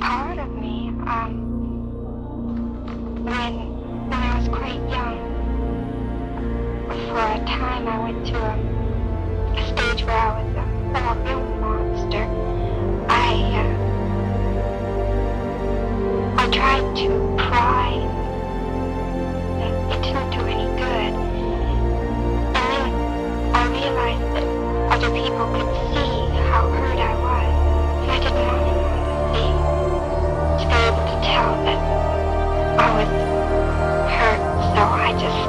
part of me. When I was quite young, for a time I went to a stage where I was a real monster. I tried to cry. It didn't do any good. And then I realized that other people could see how hurt I was. And I didn't want anyone to see. To be able to tell that I was hurt, so I just